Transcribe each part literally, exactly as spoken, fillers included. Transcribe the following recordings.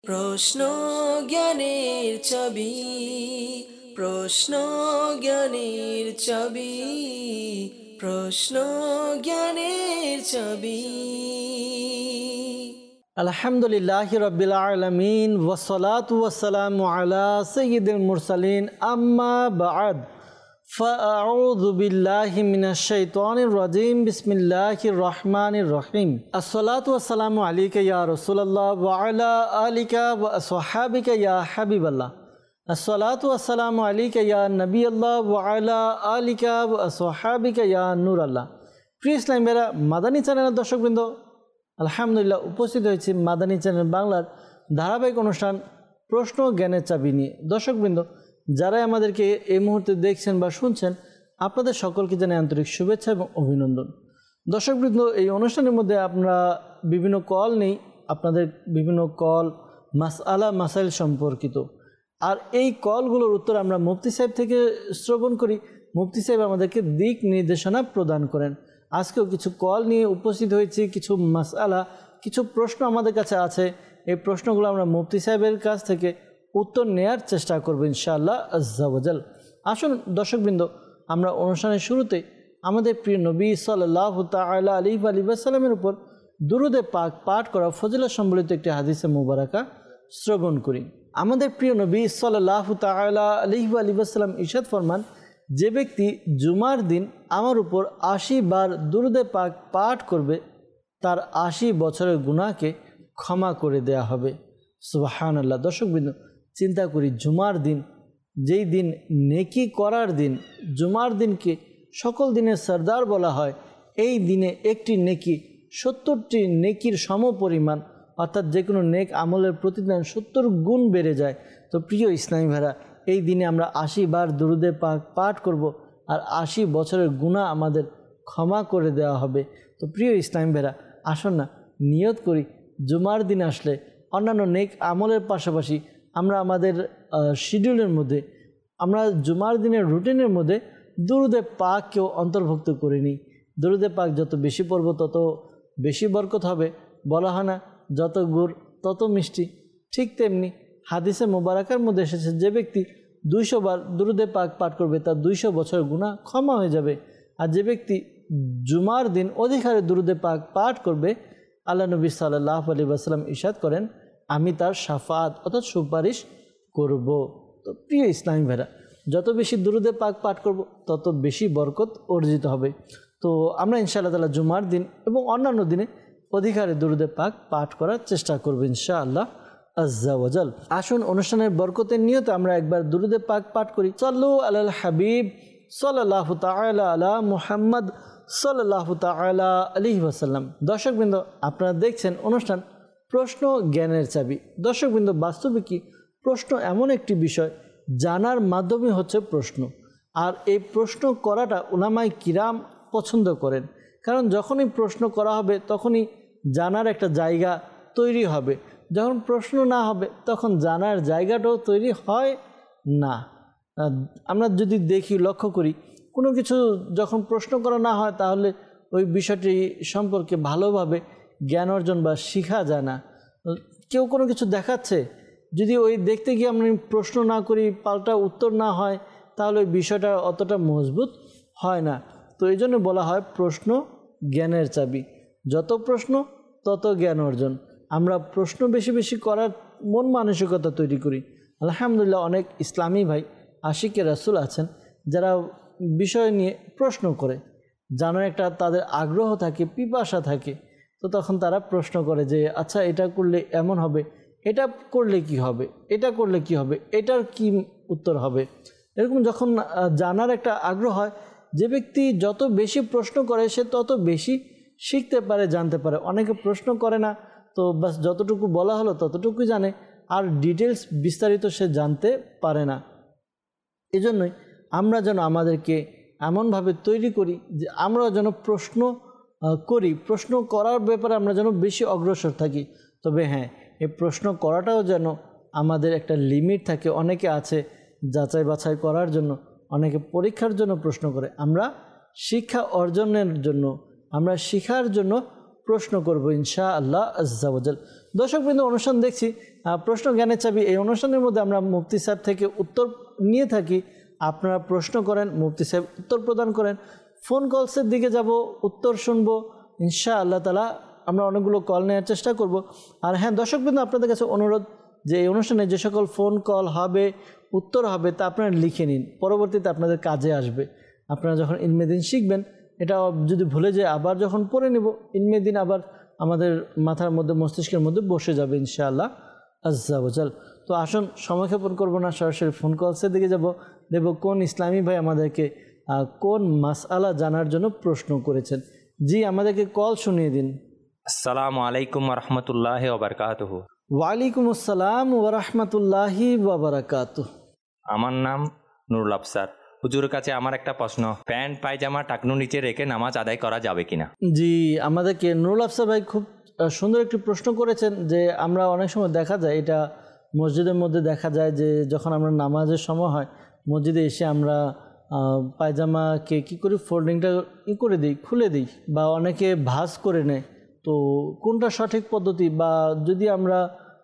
প্রশ্ন জ্ঞানের চাবি, প্রশ্ন জ্ঞানের চাবি, প্রশ্ন জ্ঞানের চাবি। আলহামদুলিল্লাহি রাব্বিল আলামিন ওয়াসসালাতু ওয়াসসালামু আলা সাইয়্যিদিল মুরসালিন আম্মা বা'দ ফাআউযু বিল্লাহি মিনাশ শাইতানির রাজিম বিসমিল্লাহির রহমানির রহিম। আসসালাতু ওয়াসসালামু আলাইকা ইয়া রাসূলুল্লাহ ওয়া আলা আলিকা ওয়া আসহাবিকা ইয়া হাবিবাল্লাহ। আসসালাতু ওয়াসসালামু আলাইকা ইয়া নবিয়াল্লাহ ওয়া আলা আলিকা ওয়া আসহাবিকা ইয়া নূরাল্লাহ। প্রিয় ইসলামী ভাইরা, মাদানী চ্যানেলের দর্শকবৃন্দ, আলহামদুলিল্লাহ উপস্থিত হয়েছি মাদানী চ্যানেল বাংলার ধারাবাহিক অনুষ্ঠান প্রশ্ন জ্ঞানের চাবি নিয়ে। দর্শকবৃন্দ, যারাই আমাদেরকে এই মুহূর্তে দেখছেন বা শুনছেন, আপনাদের সকলকে জানাই আন্তরিক শুভেচ্ছা এবং অভিনন্দন। দর্শকবৃন্দ, এই অনুষ্ঠানের মধ্যে আমরা বিভিন্ন কল নেই, আপনাদের বিভিন্ন কল মাসআলা মাসাইল সম্পর্কিত। আর এই কলগুলোর উত্তর আমরা মুফতি সাহেব থেকে শ্রবণ করি। মুফতি সাহেব আমাদেরকে দিক নির্দেশনা প্রদান করেন। আজকেও কিছু কল নিয়ে উপস্থিত হয়েছি, কিছু মাসআলা, কিছু প্রশ্ন আমাদের কাছে আছে। এই প্রশ্নগুলো আমরা মুফতি সাহেবের কাছ থেকে উত্তর নেয়ার চেষ্টা করব ইনশাআল্লাহ আজ্জা ওয়াজাল। আসুন দর্শকবৃন্দ, আমরা অনুষ্ঠানের শুরুতে আমাদের প্রিয় নবী সাল্লাল্লাহু তাআলা আলাইহি ওয়া সাল্লামের উপর দুরূদে পাক পাঠ করা ফজিলত সম্বলিত একটি হাদিসে মুবারাকা শ্রবণ করি। আমাদের প্রিয় নবী সাল্লাল্লাহু তাআলা আলাইহি ওয়া সাল্লাম ইরশাদ ফরমান, যে ব্যক্তি জুমার দিন আমার উপর আশি বার দুরূদে পাক পাঠ করবে, তার আশি বছরের গুনাহকে ক্ষমা করে দেয়া হবে। সুবহানাল্লাহ। দর্শকবৃন্দ, চিন্তা করি, জুমার দিন, যেই দিন নেকি করার দিন, জুমার দিনকে সকল দিনের সরদার বলা হয়, এই দিনে একটি নেকি সত্তরটি নেকির সমপরিমাণ, অর্থাৎ যে কোনো নেক আমলের প্রতিদান সত্তর গুণ বেড়ে যায়। তো প্রিয় ইসলামী ভাইরা, এই দিনে আমরা আশি বার দুরূদে পাক পাঠ করব, আর আশি বছরের গুনাহ আমাদের ক্ষমা করে দেওয়া হবে। তো প্রিয় ইসলামী ভাইরা, আসুন না নিয়ত করি, জুমার দিন আসলে অন্যান্য নেক আমলের পাশাপাশি আমরা আমাদের শিডিউলের মধ্যে, আমরা জুমার দিনের রুটিনের মধ্যে দুরূদে পাককেও অন্তর্ভুক্ত করে নিই। দুরূদে পাক যত বেশি পড়ব তত বেশি বরকত হবে। বলা হয় না, যত গুড় তত মিষ্টি। ঠিক তেমনি হাদিসে মুবারাকার মধ্যে এসেছে, যে ব্যক্তি দুইশো বার দুরূদে পাক পাঠ করবে, তার দুইশো বছরের গুনাহ ক্ষমা হয়ে যাবে। আর যে ব্যক্তি জুমার দিন অধিক হারে দুরূদে পাক পাঠ করবে, আল্লাহ নবী সাল্লাল্লাহু আলাইহি ওয়াসাল্লাম ইরশাদ করেন, আমি তার শাফাআত অর্থাৎ সুপারিশ করব। তো প্রিয় ইসলামী ভাইরা, যত বেশি দুরূদে পাক পাঠ করব তত বেশি বরকত অর্জিত হবে। তো আমরা ইনশাআল্লাহ তাআলা জুমার দিন এবং অন্যান্য দিনে অধিকারে দুরূদে পাক পাঠ করার চেষ্টা করব ইনশাআল্লাহ আজ্জা ওয়াজাল। আসুন অনুষ্ঠানের বরকতের নিয়তে আমরা একবার দুরূদে পাক পাঠ করি। সাল্লু আলাল হাবিব সাল্লাল্লাহু তাআলা আলা মুহাম্মদ সাল্লাল্লাহু তাআলা আলাইহি ওয়াসাল্লাম। দর্শকবৃন্দ, আপনারা দেখছেন অনুষ্ঠান প্রশ্ন জ্ঞানের চাবি। দর্শকবৃন্দ, বাস্তবে কি প্রশ্ন এমন একটি বিষয়, জানার মাধ্যমে হচ্ছে প্রশ্ন। আর এই প্রশ্ন করাটা উলামায়ে কিরাম পছন্দ করেন, কারণ যখনই প্রশ্ন করা হবে তখনই জানার একটা জায়গা তৈরি হবে। যখন প্রশ্ন না হবে তখন জানার জায়গাটাও তৈরি হয় না। আমরা যদি দেখি, লক্ষ্য করি, কোনো কিছু যখন প্রশ্ন করা না হয় তাহলে ওই বিষয়টি সম্পর্কে ভালোভাবে জ্ঞান অর্জন বা শেখা যায় না। কেউ কোনো কিছু দেখাচ্ছে, যদি ওই দেখতে গিয়ে আমরা প্রশ্ন না করি, পাল্টা উত্তর না হয়, তাহলে ওই বিষয়টা অতটা মজবুত হয় না। তো এই জন্য বলা হয় প্রশ্ন জ্ঞানের চাবি। যত প্রশ্ন তত জ্ঞান অর্জন। আমরা প্রশ্ন বেশি বেশি করার মন মানসিকতা তৈরি করি। আলহামদুলিল্লাহ, অনেক ইসলামী ভাই আশিকে রাসূল আছেন যারা বিষয় নিয়ে প্রশ্ন করে, জানার একটা তাদের আগ্রহ থাকে, পিপাসা থাকে। তো তখন তারা প্রশ্ন করে যে, আচ্ছা এটা করলে এমন হবে, এটা করলে কি হবে, এটা করলে কি হবে, এটার কি উত্তর হবে। এরকম যখন জানার একটা আগ্রহ হয়, যে ব্যক্তি যত বেশি প্রশ্ন করে সে তত বেশি শিখতে পারে, জানতে পারে। অনেকে প্রশ্ন করে না, তো বাস যতটুকু বলা হলো ততটুকুই জানে, আর ডিটেলস বিস্তারিত সে জানতে পারে না। এজন্যই আমরা যেন আমাদেরকে এমনভাবে তৈরি করি যে আমরা যেন প্রশ্ন করি, প্রশ্ন করার ব্যাপারে আমরা যেন বেশি অগ্রসর থাকি। তবে হ্যাঁ, এই প্রশ্ন করাটাও যেন আমাদের একটা লিমিট থাকে। অনেকে আছে যাচাই বাছাই করার জন্য, অনেকে পরীক্ষার জন্য প্রশ্ন করে। আমরা শিক্ষা অর্জনের জন্য, আমরা শিখার জন্য প্রশ্ন করব ইনশাআল্লাহ আজ্জা ওয়াজাল। দর্শকবৃন্দ, অনুষ্ঠান দেখছি প্রশ্ন জ্ঞানের চাবি। এই অনুষ্ঠানের মধ্যে আমরা মুফতি সাহেব থেকে উত্তর নিয়ে থাকি। আপনারা প্রশ্ন করেন, মুফতি সাহেব উত্তর প্রদান করেন। ফোন কলসের দিকে যাব, উত্তর শুনবো ইনশাআল্লাহ তাআলা। আমরা অনেকগুলো কল নেওয়ার চেষ্টা করব। আর হ্যাঁ দর্শকবৃন্দ, আপনাদের কাছে অনুরোধ যে এই অনুষ্ঠানে যে সকল ফোন কল হবে, উত্তর হবে, তা আপনারা লিখে নিন, পরবর্তীতে আপনাদের কাজে আসবে। আপনারা যখন ইলমে দিন শিখবেন, এটা যদি ভুলে যায় আবার যখন পড়ে নেব, ইলমে দিন আবার আমাদের মাথার মধ্যে, মস্তিষ্কের মধ্যে বসে যাবে ইনশাআল্লাহ আজ্জা ওয়াজাল। তো আসুন, সময়ক্ষেপণ করবো না, সরাসরি ফোন কলসের দিকে যাব। দেব কোন ইসলামী ভাই আমাদেরকে কোন মাসআলা জানার জন্য প্রশ্ন করেছেন। জি, আমাদেরকে কল শুনিয়ে দিন। আসসালামু আলাইকুম ওয়া রাহমাতুল্লাহি ওয়া বারাকাতুহু। ওয়ালাইকুম আসসালাম ওয়া রাহমাতুল্লাহি ওয়া বারাকাতুহু। আমার নাম নুরুল আফসার। হুজুরের কাছে আমার একটা প্রশ্ন, প্যান্ট পায়জামা টাকনু নিচে রেখে নামাজ আদায় করা যাবে কিনা? জি, আমাদেরকে নুরুল আফসার ভাই খুব সুন্দর একটি প্রশ্ন করেছেন। যে আমরা অনেক সময় দেখা যায়, এটা মসজিদের মধ্যে দেখা যায় যে যখন আমরা নামাজের সময় হয়, মসজিদে এসে আমরা পায়জামাকে কী করি, ফোল্ডিংটা ই করে দিই, খুলে দিই, বা অনেকে ভাঁজ করে নেয়। তো কোনটা সঠিক পদ্ধতি, বা যদি আমরা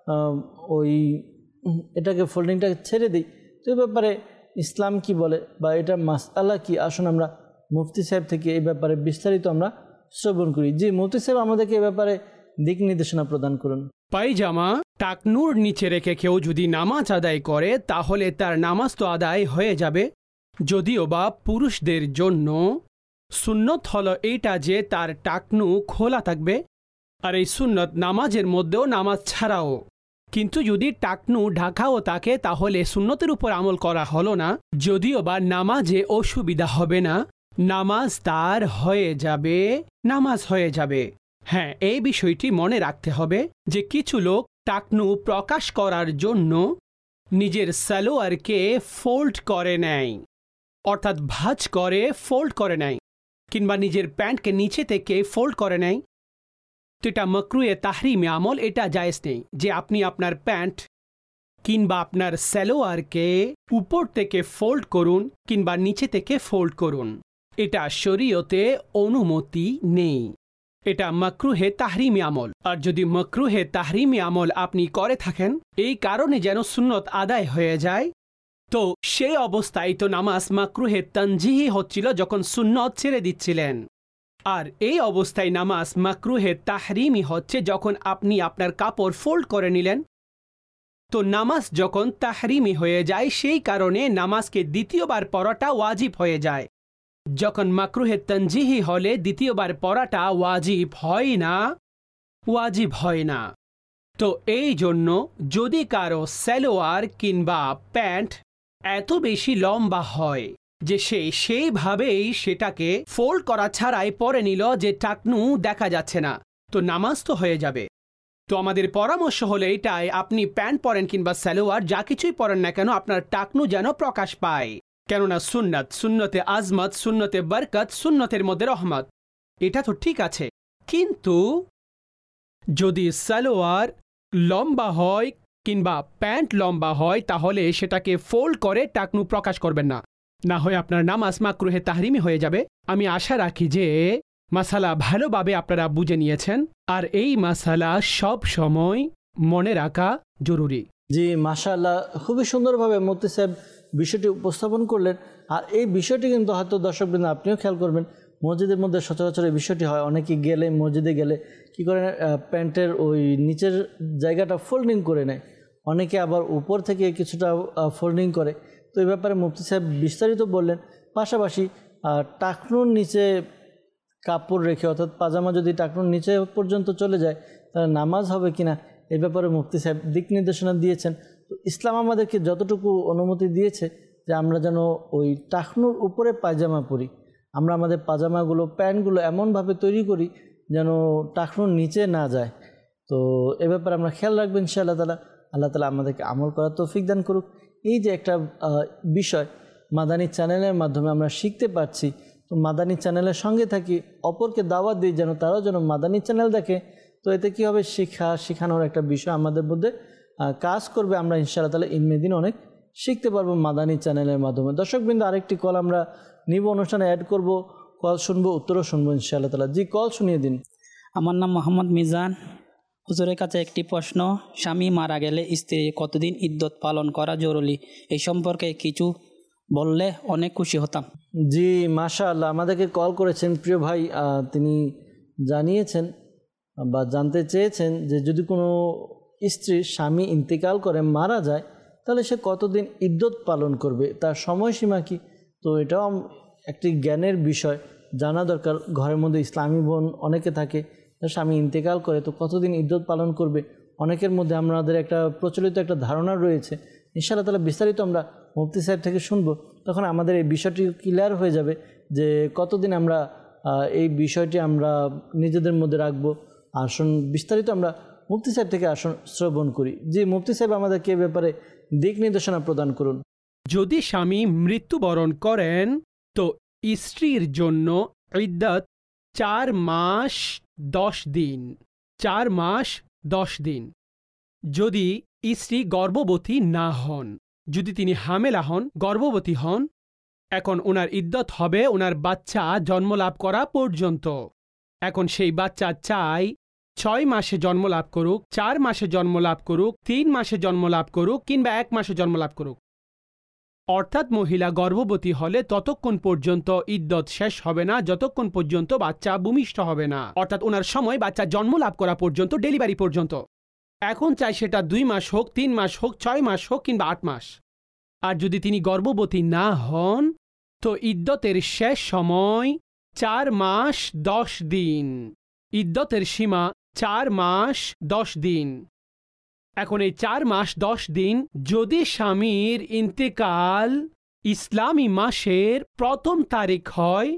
ওই এটাকে ফোল্ডিংটাকে ছেড়ে দিই, তো এই ব্যাপারে ইসলাম কি বলে, বা এটা মাসআলা কি? আসুন আমরা মুফতি সাহেব থেকে এই ব্যাপারে বিস্তারিত আমরা শ্রবণ করি। জি, মুফতি সাহেব আমাদেরকে এই ব্যাপারে দিক নির্দেশনা প্রদান করুন। পায়জামা টাকনুর নিচে রেখে কেউ যদি নামাজ আদায় করে, তাহলে তার নামাজ তো আদায় হয়ে যাবে। যদিও বা পুরুষদের জন্য সুন্নত হলো এইটা যে তার টাকনু খোলা থাকবে, আর এই সুন্নত নামাজের মধ্যেও, নামাজ ছাড়াও। কিন্তু যদি টাকনু ঢাকাও থাকে, তাহলে সুন্নতের উপর আমল করা হলো না। যদিও বা নামাজে অসুবিধা হবে না, নামাজ তার হয়ে যাবে, নামাজ হয়ে যাবে। হ্যাঁ, এই বিষয়টি মনে রাখতে হবে যে কিছু লোক টাকনু প্রকাশ করার জন্য নিজের সালোয়ারকে ফোল্ড করে নেয়, অর্থাৎ ভাঁজ করে ফোল্ড করে নেয়, কিংবা নিজের প্যান্টকে নিচে থেকে ফোল্ড করে নেয়। তো এটা মাকরুহে তাহরিমে আমল, এটা জায়েজ নেই যে আপনি আপনার প্যান্ট কিংবা আপনার সালোয়ারকে উপর থেকে ফোল্ড করুন কিংবা নিচে থেকে ফোল্ড করুন। এটা শরীয়তে অনুমতি নেই, এটা মাকরুহে তাহরিমে আমল। আর যদি মাকরুহে তাহরিমে আমল আপনি করে থাকেন এই কারণে যেন সুন্নত আদায় হয়ে যায়, তো সেই অবস্থায় তো নামাজ মাকরুহে তানজিহি হচ্ছিল যখন সুন্নত ছেড়ে দিচ্ছিলেন। আর এই অবস্থায় নামাজ মাকরুহে তাহরিমি হচ্ছে যখন আপনি আপনার কাপড় ফোল্ড করে নিলেন। তো নামাজ যখন তাহরিমি হয়ে যায়, সেই কারণে নামাজকে দ্বিতীয়বার পড়াটা ওয়াজিব হয়ে যায়। যখন মাকরুহে তানজিহি হলে দ্বিতীয়বার পড়াটা ওয়াজিব হয় না, ওয়াজিব হয় না। তো এই জন্য যদি কারো সালোয়ার কিংবা প্যান্ট এত বেশি লম্বা হয় যে সে সেইভাবেই সেটাকে ফোল্ড করা ছাড়াই পরে নিল, যে টাকনু দেখা যাচ্ছে না, তো নামাজ তো হয়ে যাবে। তো আমাদের পরামর্শ হলো এটাই, আপনি প্যান্ট পরেন কিংবা সালোয়ার, যা কিছুই পরেন না কেন, আপনার টাকনু যেন প্রকাশ পায়। কেননা সুন্নত, সুন্নতে আজমত, সুন্নতে বরকত, সুন্নতের মধ্যে রহমত, এটা তো ঠিক আছে। কিন্তু যদি সালোয়ার লম্বা হয় কিংবা প্যান্ট লম্বা হয়, তাহলে সেটাকে ফোল্ড করে টাকনু প্রকাশ করবেন না, না হয় আপনার নামাজ মাকরুহে তাহরিমি হয়ে যাবে। আমি আশা রাখি যে মাসালা ভালোভাবে আপনারা বুঝে নিয়েছেন, আর এই মাসালা সব সময় মনে রাখা জরুরি। জি, মাশাআল্লাহ, খুবই সুন্দরভাবে মুফতি সাহেব বিষয়টি উপস্থাপন করলেন। আর এই বিষয়টি কিন্তু হয়তো দর্শকবৃন্দ আপনিও খেয়াল করবেন, মসজিদের মধ্যে সচরাচর এই বিষয়টি হয়। অনেকে গেলে, মসজিদে গেলে কী করে, প্যান্টের ওই নিচের জায়গাটা ফোল্ডিং করে নেয়, অনেকে আবার উপর থেকে কিছুটা ফোল্ডিং করে। তো এই ব্যাপারে মুফতি সাহেব বিস্তারিত বললেন। পাশাপাশি টাকনুর নিচে কাপড় রেখে, অর্থাৎ পাজামা যদি টাকনুর নিচে পর্যন্ত চলে যায়, তাহলে নামাজ হবে কিনা, এই ব্যাপারে মুফতি সাহেব দিক নির্দেশনা দিয়েছেন। তো ইসলাম আমাদেরকে যতটুকু অনুমতি দিয়েছে যে আমরা যেন ওই টাকনুর উপরে পায়জামা পরি, আমরা আমাদের পাজামাগুলো, প্যান্টগুলো এমনভাবে তৈরি করি যেন টাকনুর নিচে না যায়। তো এ ব্যাপারে আমরা খেয়াল রাখবেন ইনশাআল্লাহ তাআলা। আল্লাহ তাআলা আমাদেরকে আমল করার তৌফিক দান করুক। এই যে একটা বিষয় মাদানী চ্যানেলের মাধ্যমে আমরা শিখতে পারছি, তো মাদানী চ্যানেলের সঙ্গে থাকি, অপরকে দাওয়াত দিই যেন তারাও যেন মাদানী চ্যানেল দেখে। তো এতে কী হবে, শিক্ষা শেখানোর একটা বিষয় আমাদের মধ্যে কাজ করবে। আমরা ইনশাআল্লাহ তাআলা ইলমে দিন অনেক শিখতে পারবো মাদানী চ্যানেলের মাধ্যমে। দর্শকবৃন্দ, আরেকটি কল আমরা নিব, অনুষ্ঠানে অ্যাড করব, কল শুনবো, উত্তরও শুনবো ইনশাআল্লাহ তাআলা। জি, কল শুনিয়ে দিন। আমার নাম মোহাম্মদ মিজান, হুজুরের কাছে একটি প্রশ্ন, স্বামী মারা গেলে স্ত্রী কতদিন ইদ্যত পালন করা জরুরি, এই সম্পর্কে কিছু বললে অনেক খুশি হতাম। জি মাশাআল্লাহ, আমাদেরকে কল করেছেন প্রিয় ভাই, আহ, তিনি জানিয়েছেন বা জানতে চেয়েছেন যে যদি কোনো স্ত্রীর স্বামী ইন্তেকাল করে মারা যায় তাহলে সে কতদিন ইদ্যত পালন করবে, তার সময়সীমা কি। তো এটাও আম- একটি জ্ঞানের বিষয়, জানা দরকার। ঘরের মধ্যে ইসলামী বোন অনেকে থাকে, তার স্বামী ইন্তেকাল করে তো কতদিন ইদ্যত পালন করবে, অনেকের মধ্যে আমাদের একটা প্রচলিত একটা ধারণা রয়েছে। ইনশাআল্লাহ তাআলা বিস্তারিত আমরা মুফতি সাহেব থেকে শুনবো, তখন আমাদের এই বিষয়টি ক্লিয়ার হয়ে যাবে যে কতদিন আমরা আহ, এই বিষয়টি আমরা নিজেদের মধ্যে রাখবো। আসুন বিস্তারিত আমরা মুফতি সাহেব থেকে আসুন শ্রবণ করি। জি মুফতি সাহেব আমাদেরকে এ ব্যাপারে দিক নির্দেশনা প্রদান করুন। যদি স্বামী মৃত্যুবরণ করেন তো স্ত্রীর জন্য ইদ্যত চার মাস দশ দিন চার মাস দশ দিন যদি স্ত্রী গর্ভবতী না হন। যদি তিনি হামেলা হন, গর্ভবতী হন, এখন ওনার ইদ্যত হবে ওনার বাচ্চা জন্মলাভ করা পর্যন্ত। এখন সেই বাচ্চা চাই ছয় মাসে জন্মলাভ করুক, চার মাসে জন্মলাভ করুক, তিন মাসে জন্মলাভ করুক কিংবা এক মাসে জন্মলাভ করুক। অর্থাৎ মহিলা গর্ভবতী হলে ততক্ষণ পর্যন্ত ইদ্যত শেষ হবে না যতক্ষণ পর্যন্ত বাচ্চা ভূমিষ্ঠ হবে না, অর্থাৎ ওনার সময় বাচ্চা জন্মলাভ করা পর্যন্ত, ডেলিভারি পর্যন্ত। এখন চাই সেটা দুই মাস হোক, তিন মাস হোক, ছয় মাস হোক কিংবা আট মাস। আর যদি তিনি গর্ভবতী না হন তো ইদ্যতের শেষ সময় চার মাস দশ দিন। ইদ্যতের সীমা চার মাস দশ দিন। এখন এই চার মাস দশ দিন যদি স্বামীর ইন্তেকাল ইসলামী মাসের প্রথম তারিখ হয়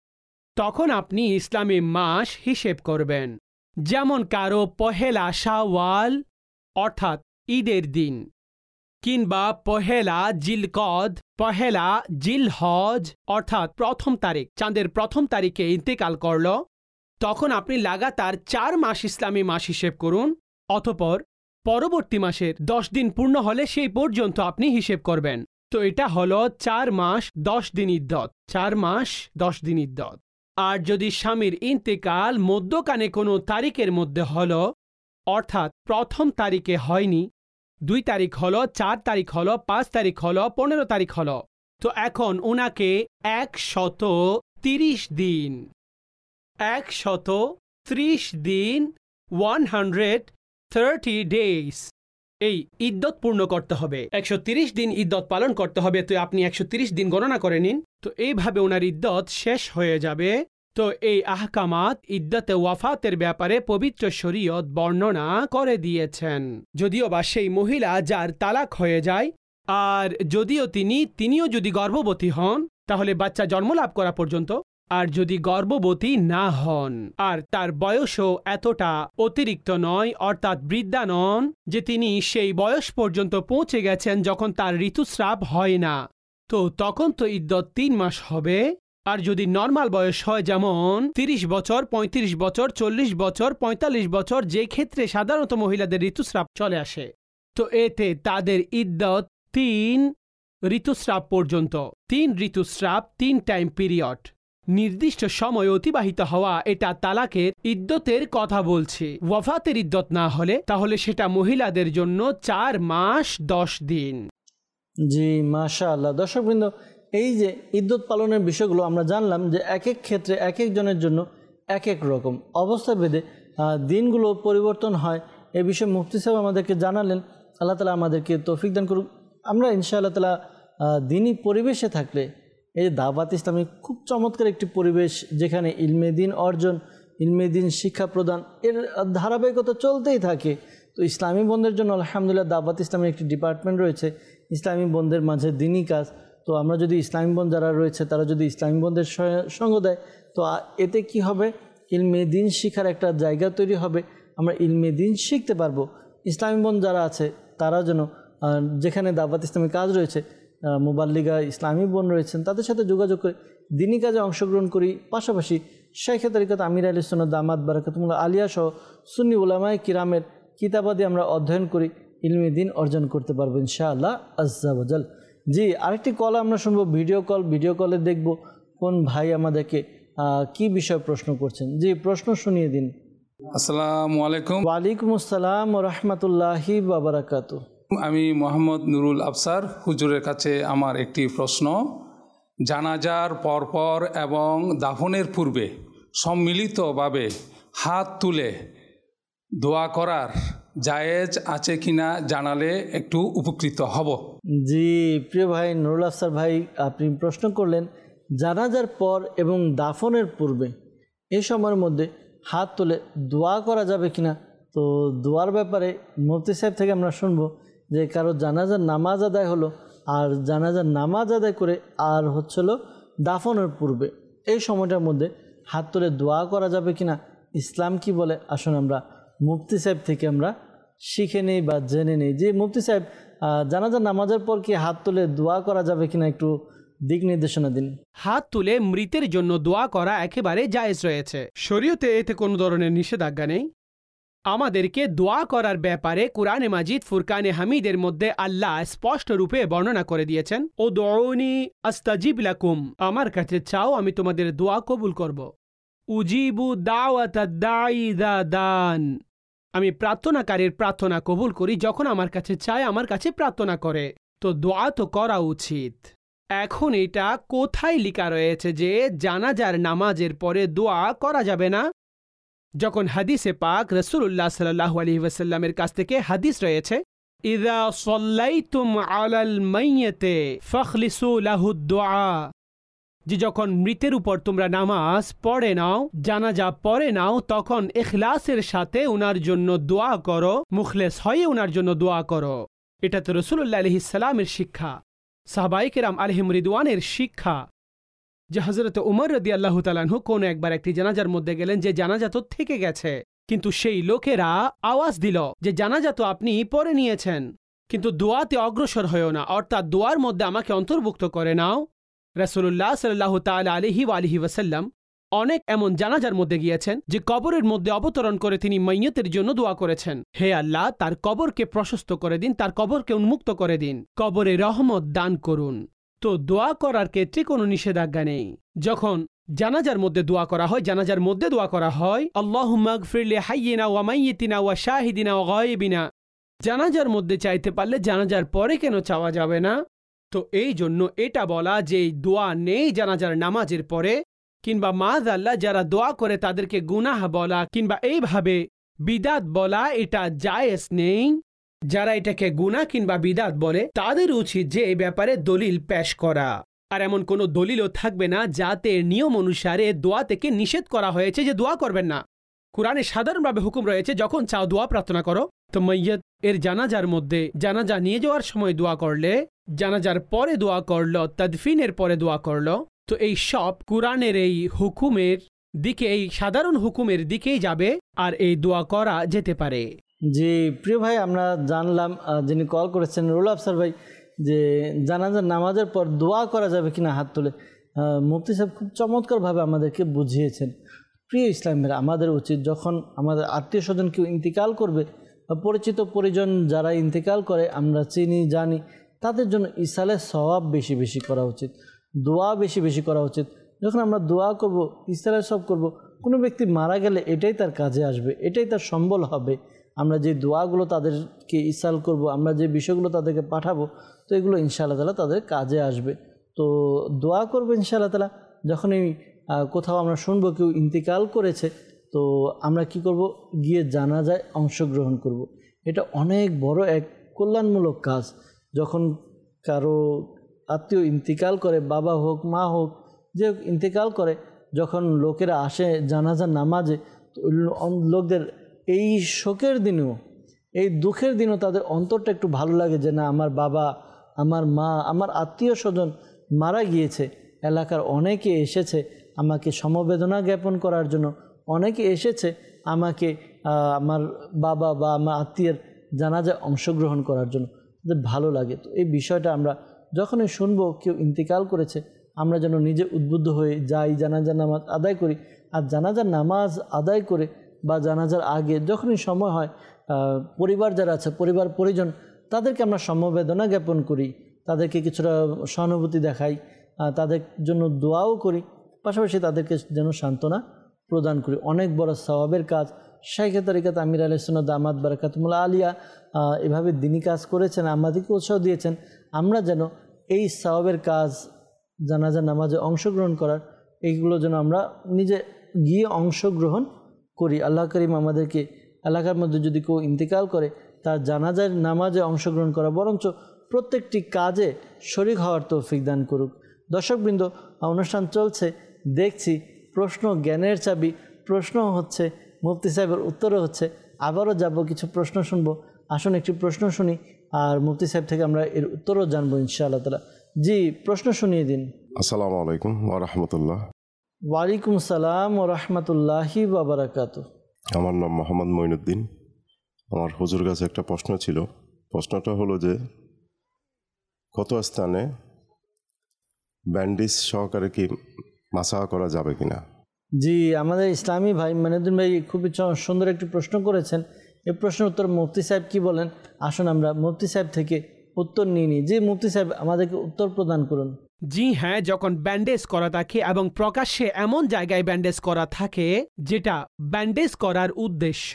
তখন আপনি ইসলামী মাস হিসেব করবেন। যেমন কারো পহেলা শাওয়াল অর্থাৎ ঈদের দিন, কিংবা পহেলা জিলকদ, পহেলা জিলহজ অর্থাৎ প্রথম তারিখ, চাঁদের প্রথম তারিখে ইন্তেকাল করল, তখন আপনি লাগাতার চার মাস ইসলামী মাস হিসেব করুন। অতঃপর পরবর্তী মাসের দশ দিন পূর্ণ হলে সেই পর্যন্ত আপনি হিসেব করবেন। তো এটা হলো চার মাস দশ দিন ইদ্যত, চার মাস দশ দিন ইদ্যত। আর যদি স্বামীর ইন্তেকাল মধ্যখানে কোনো তারিখের মধ্যে হলো, অর্থাৎ প্রথম তারিখে হয়নি, দুই তারিখ হলো, চার তারিখ হলো, পাঁচ তারিখ হলো, পনেরো তারিখ হলো, তো এখন ওনাকে একশত তিরিশ দিন একশত ত্রিশ দিন ওয়ান হান্ড্রেড থার্টি ডেজ এই ইদ্যত পূর্ণ করতে হবে। একশো তিরিশ দিন ইদ্যত পালন করতে হবে। তো আপনি একশো তিরিশ দিন গণনা করে নিন। তো এইভাবে ওনার ইদ্যত শেষ হয়ে যাবে। তো এই আহকামাত ইদ্যতে ওয়াফাতের ব্যাপারে পবিত্র শরীয়ত বর্ণনা করে দিয়েছেন। যদিও বা সেই মহিলা যার তালাক হয়ে যায়, আর যদিও তিনি তিনিও যদি গর্ভবতী হন তাহলে বাচ্চা জন্মলাভ করা পর্যন্ত, আর যদি গর্ভবতী না হন আর তার বয়সও এতটা অতিরিক্ত নয়, অর্থাৎ বৃদ্ধা নন যে তিনি সেই বয়স পর্যন্ত পৌঁছে গেছেন যখন তার ঋতুস্রাব হয় না, তো তখন তো ইদ্যত তিন মাস হবে। আর যদি নর্মাল বয়স হয়, যেমন তিরিশ বছর, পঁয়ত্রিশ বছর, চল্লিশ বছর, পঁয়তাল্লিশ বছর, যে ক্ষেত্রে সাধারণত মহিলাদের ঋতুস্রাব চলে আসে, তো এতে তাদের ইদ্যত তিন ঋতুস্রাব পর্যন্ত। তিন ঋতুস্রাব, তিন টাইম পিরিয়ড, নির্দিষ্ট সময় অতিবাহিত হওয়া, এটা তালাকের ইদ্যতের কথা বলছে। ওয়াফাতের ইদ্যত না হলে তাহলে সেটা মহিলাদের জন্য চার মাস দশ দিন। জি মাশাআল্লাহ। দর্শকবৃন্দ, এই যে ইদ্যত পালনের বিষয়গুলো আমরা জানলাম যে এক এক ক্ষেত্রে এক একজনের জন্য এক এক রকম অবস্থা ভেদে দিনগুলো পরিবর্তন হয়। এ বিষয়ে মুফতি সাহেব আমাদেরকে জানালেন। আল্লাহ তাআলা আমাদেরকে তৌফিক দান করুক। আমরা ইনশাআল্লাহ তাআলা দিনী পরিবেশে থাকলে, এই যে দাওয়াত ইসলামী খুব চমৎকার একটি পরিবেশ, যেখানে ইলমে দিন অর্জন, ইলমে দিন শিক্ষা প্রদান এর ধারাবাহিকতা চলতেই থাকে। তো ইসলামী বন্ধের জন্য আলহামদুলিল্লাহ দাওয়াত ইসলামের একটি ডিপার্টমেন্ট রয়েছে, ইসলামী বন্ধের মাঝে দিনী কাজ। তো আমরা যদি ইসলামী বন্ধ যারা রয়েছে তারা যদি ইসলামী বন্ধের সঙ্গ দেয়, তো এতে কি হবে, ইলমে দিন শিখার একটা জায়গা তৈরি হবে, আমরা ইলমে দিন শিখতে পারবো। ইসলামী বন্ধ যারা আছে তারা যেন যেখানে দাওয়াত ইসলামী কাজ রয়েছে, মুবাল্লিগা ইসলামী বোন রয়েছেন, তাদের সাথে যোগাযোগ করে দিনী কাজে অংশগ্রহণ করি। পাশাপাশি শাইখে তরিকত আমির আহলে সুন্নাত দামাত বারাকাতুহুল্লাহ আলিয়া সহ সুন্নি উলামায়ে কিরামের কিতাবাদি আমরা অধ্যয়ন করি, ইলমে দিন অর্জন করতে পারবো ইনশাআল্লাহ আজ্জা ওয়াজাল। জি, আরেকটি কল আমরা শুনবো, ভিডিও কল। ভিডিও কলে দেখব কোন ভাই আমাদেরকে কি বিষয়ে প্রশ্ন করছেন। জি, প্রশ্ন শুনিয়ে দিন। আসসালামু আলাইকুম। ওয়ালাইকুম আসসালাম ও রহমতুল্লাহি বাবারাকাতু। আমি মোহাম্মদ নুরুল আফসার। হুজুরের কাছে আমার একটি প্রশ্ন, জানাজার পরপর এবং দাফনের পূর্বে সম্মিলিতভাবে হাত তুলে দোয়া করার জায়েজ আছে কিনা জানালে একটু উপকৃত হব। জি প্রিয় ভাই নুরুল আফসার ভাই, আপনি প্রশ্ন করলেন জানাজার পর এবং দাফনের পূর্বে এই সময়ের মধ্যে হাত তুলে দোয়া করা যাবে কিনা। তো দোয়ার ব্যাপারে মুফতি সাহেব থেকে আমরা শুনবো যে কারো জানাজার নামাজ আদায় হলো আর জানাজার নামাজ আদায় করে আর হচ্ছিল দাফনের পূর্বে এই সময়টার মধ্যে হাত তুলে দোয়া করা যাবে কিনা, ইসলাম কি বলে, আসুন আমরা মুফতি সাহেব থেকে আমরা শিখে নেই বা জেনে নেই। যে মুফতি সাহেব, জানাজার নামাজের পর কি হাত তুলে দোয়া করা যাবে কিনা একটু দিক নির্দেশনা দিন। হাত তুলে মৃতের জন্য দোয়া করা একেবারে জায়েজ রয়েছে, শরীয়তে এতে কোনো ধরনের নিষেধাজ্ঞা নেই। আমাদেরকে দোয়া করার ব্যাপারে কুরআনে মাজিদ ফুরকানে হামিদের মধ্যে আল্লাহ স্পষ্ট রূপে বর্ণনা করে দিয়েছেন, উদউনি আস্তাজিব লাকুম, আমার কাছে চাও আমি তোমাদের দোয়া কবুল করব। উজিবু দাওয়াতাদ দাঈ ইযা দান, আমি প্রার্থনাকারীর প্রার্থনা কবুল করি যখন আমার কাছে চায়, আমার কাছে প্রার্থনা করে। তো দোয়া তো করা উচিত। এখন এটা কোথায় লেখা রয়েছে যে জানাজার নামাজের পরে দোয়া করা যাবে না? যখন হাদিসে পাক রাসূলুল্লাহ সাল্লাল্লাহু আলাইহি ওয়াসাল্লামের কাছ থেকে হাদিস রয়েছে, ইযা সাল্লাইতুম আলাল মাইয়িতি ফাখলিসু লাহু দুআ, যে যখন মৃতের উপর তোমরা নামাজ পড়ে নাও, জানাজা পড়ে নাও, তখন ইখলাসের সাথে উনার জন্য দোয়া করো, মুখলেস হয়ে উনার জন্য দোয়া করো। এটা তো রাসূলুল্লাহ আলাইহিস সালামের শিক্ষা, সাহাবায়ে কেরাম আলাইহিম রিদওয়ানের শিক্ষা। যে হযরত উমর রাদিয়াল্লাহু তাআলা আনহু কোন একবার একটি জানাজার মধ্যে গেলেন, যে জানাজা তো থেকে গেছে, কিন্তু সেই লোকেরা আওয়াজ দিল যে জানাজা তো আপনি পড়ে নিয়েছেন, কিন্তু দোয়াতে অগ্রসর হয়েও না, অর্থাৎ দোয়ার মধ্যে আমাকে অন্তর্ভুক্ত করে নাও। রাসূলুল্লাহ সাল্লাল্লাহু তাআলা আলাইহি ওয়া আলিহি ওয়াসাল্লাম অনেক এমন জানাজার মধ্যে গিয়েছেন যে কবরের মধ্যে অবতরণ করে তিনি মাইয়িতের জন্য দোয়া করেছেন, হে আল্লাহ তার কবরকে প্রশস্ত করে দিন, তার কবরকে উন্মুক্ত করে দিন, কবরে রহমত দান করুন। তো দোয়া করার ক্ষেত্রে কোনো নিষেধাজ্ঞা নেই। যখন জানাজার মধ্যে দোয়া করা হয়, জানাজার মধ্যে দোয়া করা হয় আল্লাহুম্মা গফির লি হাইয়িনা ওয়া মাইয়িতিনা ওয়া শাহিদিনা ওয়া গায়বিনা, জানাজার মধ্যে চাইতে পারলে জানাজার পরে কেন চাওয়া যাবে না? তো এই জন্য এটা বলা যে দোয়া নেই জানাজার নামাজের পরে, কিংবা মাযআল্লাহ যারা দোয়া করে তাদেরকে গুনাহ বলা কিংবা এইভাবে বিদাত বলা, এটা জায়েজ নেই। যারা এটাকে গুনাহ কিংবা বিদাত বলে তাদের উচিত যে এই ব্যাপারে দলিল পেশ করা, আর এমন কোনো দলিলও থাকবে না যাতে নিয়ম অনুসারে দোয়া থেকে নিষেধ করা হয়েছে যে দোয়া করবেন না। কুরআনে সাধারণভাবে হুকুম রয়েছে যখন চাও দোয়া প্রার্থনা করো। তো মাইয়িত এর জানাজার মধ্যে জানাজা নিয়ে যাওয়ার সময় দোয়া করলে, জানাজার পরে দোয়া করলো, তাদফিনের পরে দোয়া করলো, তো এই সব কুরআনের এই হুকুমের দিকে, এই সাধারণ হুকুমের দিকেই যাবে, আর এই দোয়া করা যেতে পারে। জি প্রিয় ভাই, আমরা জানলাম যিনি কল করেছেন নুরুল আফসার ভাই, যে জানাজার নামাজের পর দোয়া করা যাবে কিনা হাত তুলে। মুফতি সাহেব খুব চমৎকারভাবে আমাদেরকে বুঝিয়েছেন। প্রিয় ইসলামের আমাদের উচিত যখন আমাদের আত্মীয় স্বজন কেউ ইন্তিকাল করবে বা পরিচিত পরিজন যারা ইন্তিকাল করে আমরা চিনি জানি, তাদের জন্য ইসালের সওয়াব বেশি বেশি করা উচিত, দোয়া বেশি বেশি করা উচিত। যখন আমরা দোয়া করব, ইসালের সব করব, কোনো ব্যক্তি মারা গেলে এটাই তার কাজে আসবে, এটাই তার সম্বল হবে। আমরা যে দোয়াগুলো তাদেরকে ইসাল করব, আমরা যে বিষয়গুলো তাদেরকে পাঠাবো, তো এগুলো ইনশাআল্লাহ তাআলা তাদের কাজে আসবে। তো দোয়া করবো ইনশাআল্লাহ তাআলা। যখনই কোথাও আমরা শুনবো কেউ ইন্তিকাল করেছে, তো আমরা কি করব, গিয়ে জানাজায় অংশগ্রহণ করব। এটা অনেক বড় এক কল্যাণমূলক কাজ। যখন কারো আত্মীয় ইন্তিকাল করে, বাবা হোক মা হোক যে হোক ইন্তিকাল করে, যখন লোকেরা আসে জানাজার নামাজে, লোকদের এই শোকের দিনেও, এই দুঃখের দিনও তাদের অন্তরটা একটু ভালো লাগে যে না, আমার বাবা, আমার মা, আমার আত্মীয় স্বজন মারা গিয়েছে। এলাকার অনেকে এসেছে আমাকে সমবেদনা জ্ঞাপন করার জন্য, অনেকে এসেছে আমাকে আমার বাবা বা আমার আত্মীয়ের জানাজায় অংশগ্রহণ করার জন্য, ভালো লাগে। তো এই বিষয়টা আমরা যখনই শুনবো কেউ ইন্তিকাল করেছে, আমরা যেন নিজে উদ্বুদ্ধ হয়ে যাই, জানাজার নামাজ আদায় করি। আর জানাজার নামাজ আদায় করে বা জানাজার আগে যখনই সময় হয়, পরিবার যারা আছে, পরিবার পরিজন, তাদেরকে আমরা সমবেদনা জ্ঞাপন করি, তাদেরকে কিছুটা সহানুভূতি দেখাই, তাদের জন্য দোয়াও করি, পাশাপাশি তাদেরকে যেন সান্ত্বনা প্রদান করি। অনেক বড় সওয়াবের কাজ। শাইখে তরিকাত আমির আলী সুন্নাত দামাত বারাকাতুমুল্লাহ আলিয়া এভাবে দিনী কাজ করেছেন, আমাদেরকে উৎসাহ দিয়েছেন আমরা যেন এই সওয়াবের কাজ জানাজা নামাজে অংশগ্রহণ করার এইগুলো যেন আমরা নিজে গিয়ে অংশগ্রহণ করি। আল্লাহ করিম আমাদেরকে এলাকার মধ্যে যদি কেউ ইন্তেকাল করে তার জানাজার নামাজে অংশগ্রহণ করা বরঞ্চ প্রত্যেকটি কাজে শরীক হওয়ার তৌফিক দান করুক। দর্শকবৃন্দ, অনুষ্ঠান চলছে, দেখছি প্রশ্ন জ্ঞানের চাবি, প্রশ্ন হচ্ছে, মুফতি সাহেবের উত্তরও হচ্ছে। আবারও যাব, কিছু প্রশ্ন শুনবো। আসুন একটি প্রশ্ন শুনি আর মুফতি সাহেব থেকে আমরা এর উত্তরও জানবো ইনশাআল্লাহ তাআলা। জি, প্রশ্ন শুনিয়ে দিন। আসসালামু আলাইকুম ওয়া রাহমাতুল্লাহ। ওয়ালাইকুম সালাম ওয়া রাহমাতুল্লাহি ওয়া বারাকাতুহু। আমার নাম মোহাম্মদ মঈনুদ্দিন। আমার হুজুর কাছে একটা প্রশ্ন ছিল। প্রশ্নটা হলো যে কত স্থানে ব্যান্ডেজ সহকারে কি মাসাহ করা যাবে কিনা? জি, আমাদের ইসলামী ভাই মঈনুদ্দিন ভাই খুবই সুন্দর একটি প্রশ্ন করেছেন। এই প্রশ্নের উত্তর মুফতি সাহেব কি বলেন, আসুন আমরা মুফতি সাহেব থেকে উত্তর নিয়ে নিই। জি মুফতি সাহেব, আমাদেরকে উত্তর প্রদান করুন। জি হ্যাঁ, যখন ব্যান্ডেজ করা থাকে এবং প্রকাশ্যে এমন জায়গায় ব্যান্ডেজ করা থাকে যেটা ব্যান্ডেজ করার উদ্দেশ্য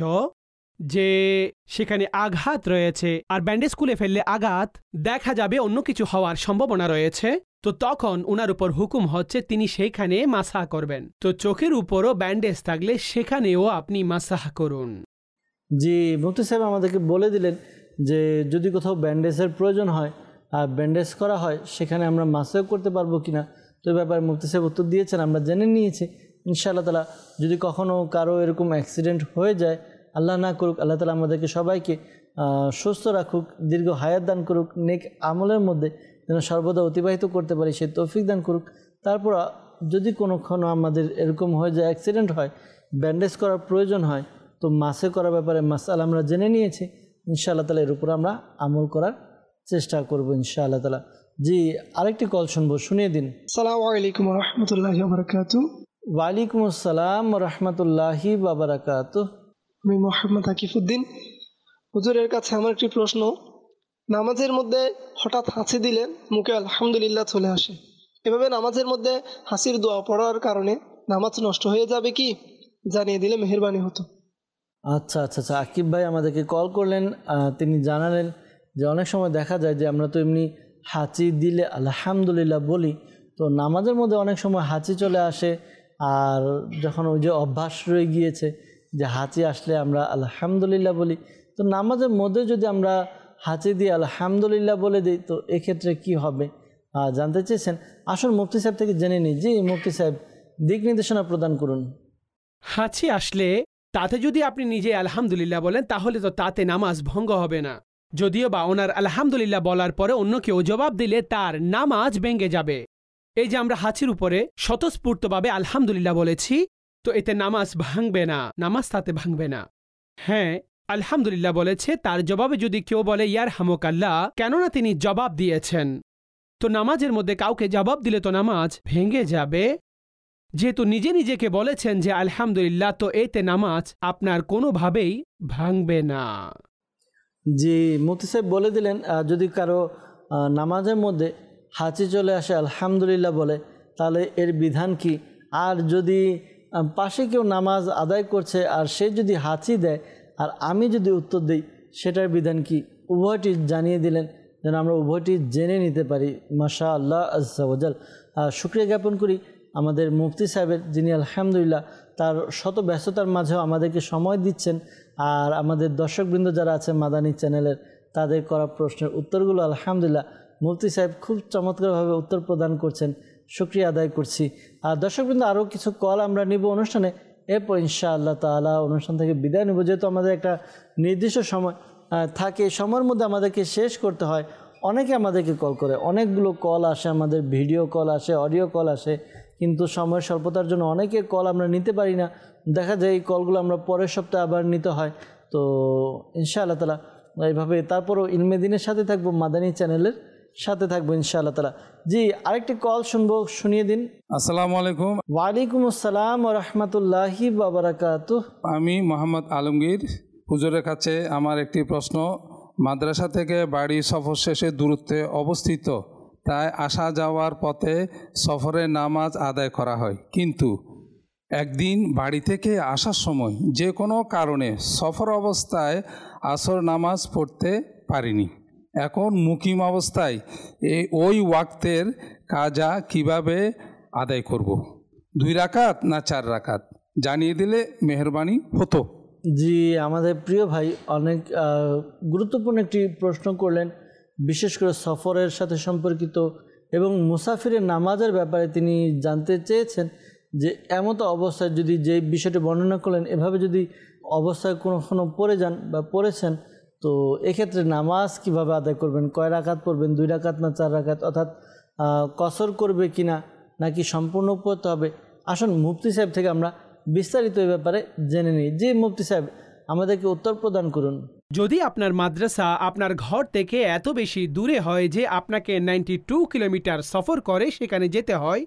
যে সেখানে আঘাত রয়েছে আর ব্যান্ডেজ খুলে ফেললে আঘাত দেখা যাবে অন্য কিছু হওয়ার সম্ভাবনা রয়েছে, তো তখন ওনার উপর হুকুম হচ্ছে তিনি সেইখানে মাসাহ করবেন। তো চোখের উপরও ব্যান্ডেজ থাকলে সেখানেও আপনি মাসাহ করুন। জি, মুফতি সাহেব আমাদেরকে বলে দিলেন যে যদি কোথাও ব্যান্ডেজের প্রয়োজন হয় আর ব্যান্ডেজ করা হয় সেখানে আমরা মাসাহ করতে পারবো কিনা। তো এই ব্যাপারে মুফতি সাহেব উত্তর দিয়েছেন, আমরা জেনে নিয়েছি। ইনশাআল্লাহ তাআলা যদি কখনও কারো এরকম অ্যাক্সিডেন্ট হয়ে যায়, আল্লাহ না করুক, আল্লাহ তাআলা আমাদেরকে সবাইকে সুস্থ রাখুক, দীর্ঘ হায়াত দান করুক, নেক আমলের মধ্যে যেন সর্বদা অতিবাহিত করতে পারি সেই তৌফিক দান করুক। তারপর যদি কোনোক্ষণ আমাদের এরকম হয়ে যায়, অ্যাক্সিডেন্ট হয়, ব্যান্ডেজ করার প্রয়োজন হয়, তো মাসে করার ব্যাপারে মাসালা আমরা জেনে নিয়েছি। ইনশাআল্লাহ তাআলা এর উপর আমরা আমল করার চেষ্টা করব ইনশাআল্লাহ তাআলা। জি, আরেকটি কল শুনবো, শুনিয়ে দিন। আসসালামু আলাইকুম ওয়া রাহমাতুল্লাহি ওয়া বারাকাতুহু। ওয়ালাইকুম আসসালাম ওয়া রাহমাতুল্লাহি ওয়া বারাকাতুহু। আমি মোহাম্মদ আকিফউদ্দিন। হুজুরের কাছে আমার একটি প্রশ্ন। নামাজের মধ্যে হঠাৎ হাসি দিলে মুখে আলহামদুলিল্লাহ চলে আসে, এভাবে নামাজের মধ্যে হাসির দোয়া পড়ার কারণে নামাজ নষ্ট হয়ে যাবে কি, জানিয়ে দিলে মেহেরবানি হতো। আচ্ছা আচ্ছা আচ্ছা আকিব ভাই আমাদেরকে কল করলেন, তিনি জানালেন যে অনেক সময় দেখা যায় যে আমরা তো এমনি হাঁচি দিলে আলহামদুলিল্লাহ বলি, তো নামাজের মধ্যে অনেক সময় হাঁচি চলে আসে, আর যখন ওই যে অভ্যাস রয়ে গিয়েছে যে হাঁচি আসলে আমরা আলহামদুলিল্লাহ বলি, তো নামাজের মধ্যে যদি আমরা হাঁচি দিয়ে আলহামদুলিল্লাহ বলে দিই তো এক্ষেত্রে কি হবে জানতে চেয়েছেন। আসল মুফতি সাহেব থেকে জেনে নিই। জি মুফতি সাহেব, দিক নির্দেশনা প্রদান করুন। হাঁচি আসলে তাতে যদি আপনি নিজে আলহামদুলিল্লাহ বলেন তাহলে তো তাতে নামাজ ভঙ্গ হবে না, যদিও বা ওনার আলহামদুলিল্লাহ বলার পরে অন্য কেউ জবাব দিলে তার নামাজ ভেঙে যাবে। এই যে আমরা হাঁচির উপরে স্বতঃস্ফূর্তভাবে আলহামদুলিল্লাহ বলেছি, তো এতে নামাজ ভাঙবে না, নামাজ তাতে ভাঙবে না। হ্যাঁ, আলহামদুলিল্লাহ বলেছে, তার জবাবে যদি কেউ বলে ইয়ারহামুকাল্লাহ, কেননা তিনি জবাব দিয়েছেন, তো নামাজের মধ্যে কাউকে জবাব দিলে তো নামাজ ভেঙে যাবে। যেহেতু নিজে নিজেকে বলেছেন যে আলহামদুলিল্লাহ, তো এতে নামাজ আপনার কোনোভাবেই ভাঙবে না। জি, মুফতি সাহেব বলে দিলেন যদি কারো নামাজের মধ্যে হাঁচি চলে আসে আলহামদুলিল্লাহ বলে তাহলে এর বিধান কি, আর যদি পাশে কেউ নামাজ আদায় করছে আর সে যদি হাঁচি দেয় আর আমি যদি উত্তর দিই সেটার বিধান কি, উভয়টি জানিয়ে দিলেন যেন আমরা উভয়টি জেনে নিতে পারি। মাশা আল্লাহ আজ্জা ওয়াজাল। শুকরিয়া জ্ঞাপন করি আমাদের মুফতি সাহেবের, যিনি আলহামদুলিল্লাহ তার শত ব্যস্ততার মাঝেও আমাদেরকে সময় দিচ্ছেন, আর আমাদের দর্শকবৃন্দ যারা আছে মাদানী চ্যানেলের তাদের করা প্রশ্নের উত্তরগুলো আলহামদুলিল্লাহ মুফতি সাহেব খুব চমৎকারভাবে উত্তর প্রদান করছেন, শুকরিয়া আদায় করছি। আর দর্শকবৃন্দ আরও কিছু কল আমরা নিব অনুষ্ঠানে, এরপর ইনশাআল্লাহ তাআলা অনুষ্ঠান থেকে বিদায় নেব। যেহেতু আমাদের একটা নির্দিষ্ট সময় থাকে, সময়ের মধ্যে আমাদেরকে শেষ করতে হয়। অনেকে আমাদেরকে কল করে, অনেকগুলো কল আসে, আমাদের ভিডিও কল আসে, অডিও কল আসে, কিন্তু সময়ের স্বল্পতার জন্য অনেকের কল আমরা নিতে পারি না। দেখা যায় এই কলগুলো আমরা পরের সপ্তাহে আবার নিতে হয়। তো ইনশাআল্লাহ তাআলা এইভাবে তারপরও ইলমে দ্বীনের সাথে থাকবো, মাদানী চ্যানেলের সাথে থাকবো ইনশাআল্লাহ তাআলা। জি, আরেকটি কল শুনবো, শুনিয়ে দিন। আসসালামু আলাইকুম। ওয়ালাইকুম আসসালাম ওয়া রাহমাতুল্লাহি ওয়া বারাকাতুহু। আমি মোহাম্মদ আলমগীর। হুজুরের কাছে আমার একটি প্রশ্ন। মাদ্রাসা থেকে বাড়ি সফর শেষে দূরত্বে অবস্থিত, তাই আসা যাওয়ার পথে সফরের নামাজ আদায় করা হয়, কিন্তু একদিন বাড়ি থেকে আসার সময় যে কোনো কারণে সফর অবস্থায় আসর নামাজ পড়তে পারিনি। এখন মুকিম অবস্থায় এই ওই ওয়াক্তের কাজা কিভাবে আদায় করব? দুই রাকাত না চার রাকাত জানিয়ে দিলে মেহেরবানি হতো। জি, আমাদের প্রিয় ভাই অনেক গুরুত্বপূর্ণ একটি প্রশ্ন করলেন, বিশেষ করে সফরের সাথে সম্পর্কিত এবং মুসাফিরের নামাজের ব্যাপারে তিনি জানতে চেয়েছেন যে এমতো অবস্থায় যদি যে বিষয়টি বর্ণনা করলেন এভাবে যদি অবস্থায় কোনো কোনো পড়ে যান বা পড়েছেন, তো এক্ষেত্রে নামাজ কিভাবে আদায় করবেন, কয় রাকাত পড়বেন, দুই রাকাত না চার রাকাত, অর্থাৎ কসর করবে কিনা নাকি সম্পূর্ণ পড়তে হবে। আসুন মুফতি সাহেব থেকে আমরা বিস্তারিত এই ব্যাপারে জেনে নিই। যে মুফতি সাহেব আমাদেরকে উত্তর প্রদান করুন। যদি আপনার মাদ্রাসা আপনার ঘর থেকে এত বেশি দূরে হয় যে আপনাকে নাইনটি টু কিলোমিটার সফর করে সেখানে যেতে হয়,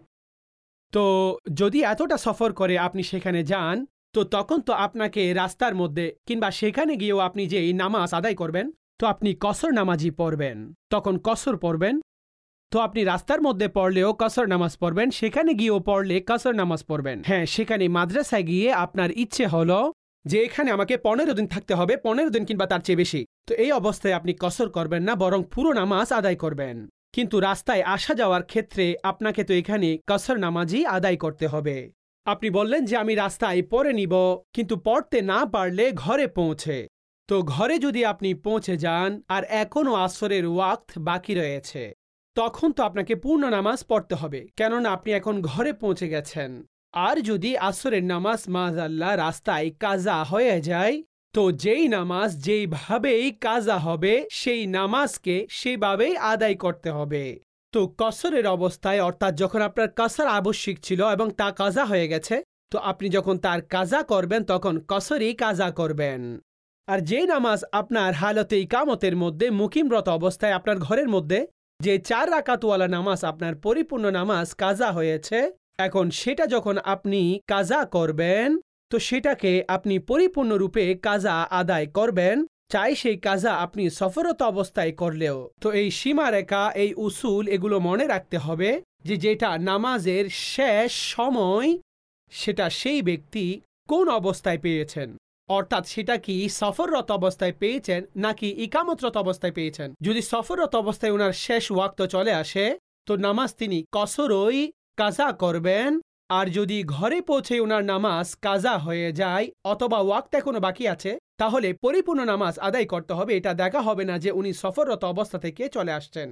তো যদি এতটা সফর করে আপনি সেখানে যান, তো তখন তো আপনাকে রাস্তার মধ্যে কিংবা সেখানে গিয়েও আপনি যে নামাজ আদায় করবেন, তো আপনি কসর নামাজই পড়বেন, তখন কসর পড়বেন। তো আপনি রাস্তার মধ্যে পড়লেও কসর নামাজ পড়বেন, সেখানে গিয়েও পড়লে কসর নামাজ পড়বেন। হ্যাঁ, সেখানে মাদ্রাসায় গিয়ে আপনার ইচ্ছে হলো যে এখানে আমাকে পনেরো দিন থাকতে হবে, পনেরো দিন কিংবা তার চেয়ে বেশি, তো এই অবস্থায় আপনি কসর করবেন না, বরং পুরো নামাজ আদায় করবেন। কিন্তু রাস্তায় আসা যাওয়ার ক্ষেত্রে আপনাকে তো এখানে কসর নামাজই আদায় করতে হবে। আপনি বললেন যে আমি রাস্তায় পড়ে নিব, কিন্তু পড়তে না পারলে ঘরে পৌঁছে, তো ঘরে যদি আপনি পৌঁছে যান আর এখনও আসরের ওয়াক্ত বাকি রয়েছে, তখন তো আপনাকে পূর্ণ নামাজ পড়তে হবে, কেননা আপনি এখন ঘরে পৌঁছে গেছেন। আর যদি আসরের নামাজ মাযআল্লাহ রাস্তায় কাজা হয়ে যায়, তো যেই নামাজ যেইভাবেই কাজা হবে সেই নামাজকে সেভাবেই আদায় করতে হবে। তো কসরের অবস্থায়, অর্থাৎ যখন আপনার কসর আবশ্যিক ছিল এবং তা কাজা হয়ে গেছে, তো আপনি যখন তার কাজা করবেন তখন কসরই কাজা করবেন। আর যে নামাজ আপনার হালতে ইকামতের মধ্যে মুকিমরত অবস্থায় আপনার ঘরের মধ্যে যে চার রাকাতওয়ালা নামাজ আপনার পরিপূর্ণ নামাজ কাজা হয়েছে, এখন সেটা যখন আপনি কাজা করবেন, তো সেটাকে আপনি পরিপূর্ণরূপে কাজা আদায় করবেন, চাই সেই কাজা আপনি সফরত অবস্থায় করলেও। তো এই সীমারেখা, এই উসুল, এগুলো মনে রাখতে হবে যে যেটা নামাজের শেষ সময় সেটা সেই ব্যক্তি কোন অবস্থায় পেয়েছেন, অর্থাৎ সেটা কি সফররত অবস্থায় পেয়েছেন নাকি ইকামতরত অবস্থায় পেয়েছেন। যদি সফররত অবস্থায় ওনার শেষ ওয়াক্ত চলে আসে, তো নামাজ তিনি কসরই কাজা করবেন। আর যদি ঘরে পৌঁছে ওনার নামাজ কাজা হয়ে যায় অথবা ওয়াক্ত এখনো বাকি আছে, তাহলে পরিপূর্ণ নামাজ আদায় করতে হবে। এটা দেখা হবে না যে উনি সফররত অবস্থা থেকে চলে আসছেন।